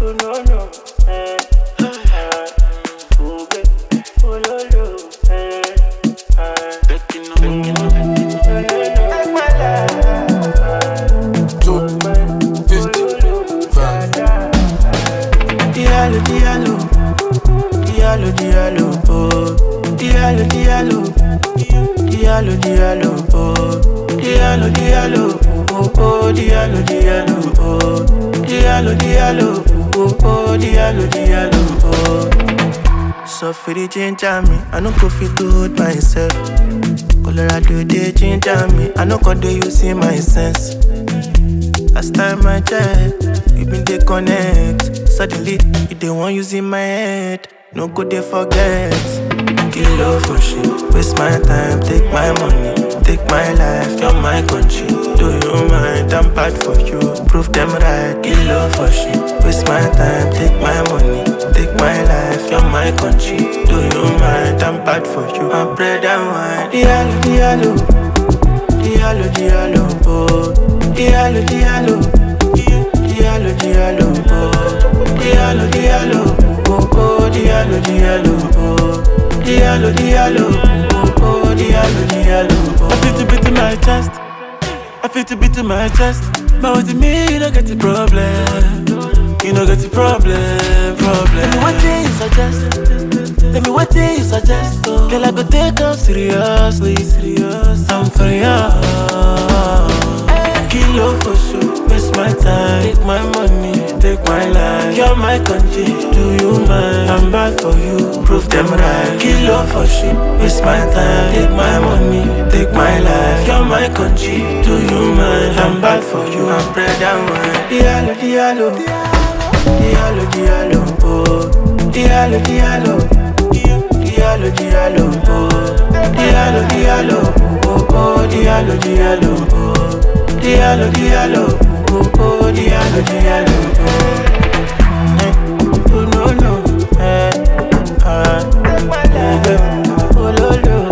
Oh no no, oh baby, oh no no, Diallo, diallo, diallo, diallo, oh. Diallo, diallo, diallo, diallo, oh. Diallo, diallo, oh, oh, diallo, diallo, oh. Diallo, diallo, oh, oh, diallo, diallo, oh. So for the ginger me, I no go fit do it myself. Colorado they ginger me, I no go dey using my sense. Last time I checked, we been dey connect. Suddenly, you dey want using my head. No go dey forget. Kill love for shit, waste my time, take my money, take my life, you're my country. Do you mind? I'm bad for you. Prove them right. Kill love for shit, waste my time, take my money, take my life, you're my country. Do you mind? I'm bad for you. I'm bread and wine. Diallo, diallo, diallo, diallo, oh. Diallo, diallo, diallo, diallo, oh. Diallo, diallo, oh, oh, diallo, diallo, oh. Diallo, diallo, oh, oh, diallo, diallo, oh. I feel to beat in my chest, I feel to beat in my chest. But with me, you don't get the problem. You don't get the problem. Tell me what thing you suggest. Tell me what thing you suggest. Girl, I go take them seriously. I'm for you. Kilo for sure, waste my time, take my money, take my life. You're my country, do you mind? I'm bad for you, prove them right. Kilo for sure, waste my time, take my money, take my life. You're my country, do you mind? I'm bad for you, I'm bread and wine. Diallo, diallo, diallo, diallo, oh. Diallo, diallo, diallo, diallo, oh. Diallo, diallo, oh, oh, diallo, diallo, oh. Diallo, diallo, oh, oh, diallo, diallo, oh. Oh no no, oh, oh, oh, lo, lo.